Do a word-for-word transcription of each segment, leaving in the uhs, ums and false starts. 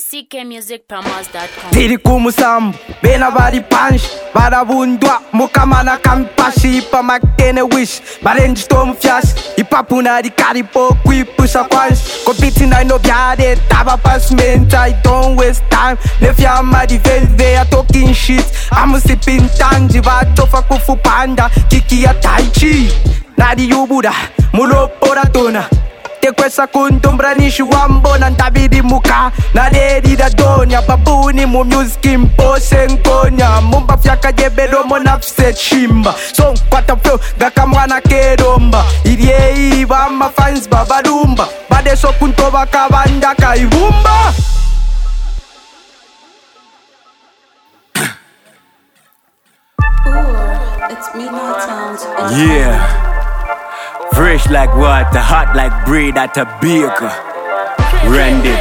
c k music promos dot com. Tiri kumusam, bena bari punch, bara bundwa, mukamana kampashi, ipa makene wish, barenji storm flash, ipa puna di karipo, kui pusha quash, competing I no biade, taba passment, I don't waste time, nefya madi velve, I talking shit, I'm sipping tangiva, tofa kufu panda, kiki ya tai chi, nadi yubuda, mulo poratona. Te questa contombranishi wambona ntabidi muka na dedi da donya babuni mu music impose nkonya mumba fyaka jebero mona fse chimba so kwata flow gakamwana kedomba iriye iba ma fans babarumba bade so kuntoba kabanda kaibumba. Ooh, it's Midnight Sounds. Yeah. Fresh like water, hot like bread at a baker. Rendit.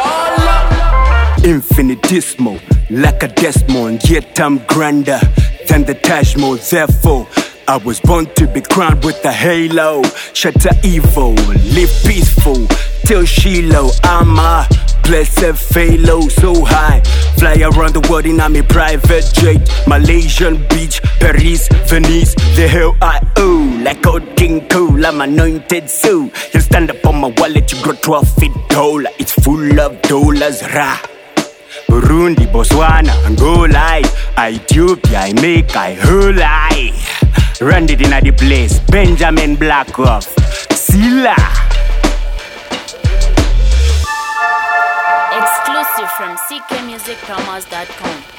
Infinitesimal, like a Desmond, yet I'm grander than the Taj Mahal. Therefore, I was born to be crowned with a halo. Shatter evil, live peaceful till Shiloh. I'm a blessed phalo, so high. Fly around the world in a me private jet. Malaysian beach, Paris, Venice, the hell I owe. Like old King Cole, I'm anointed so. You stand up on my wallet, you grow twelve feet tall. It's full of dollars, rah. Burundi, Botswana, Angola, Ethiopia, I make I whole eye. Run it in the place, Benjamin Blackoff, Silla. Exclusive from c k music promos dot com.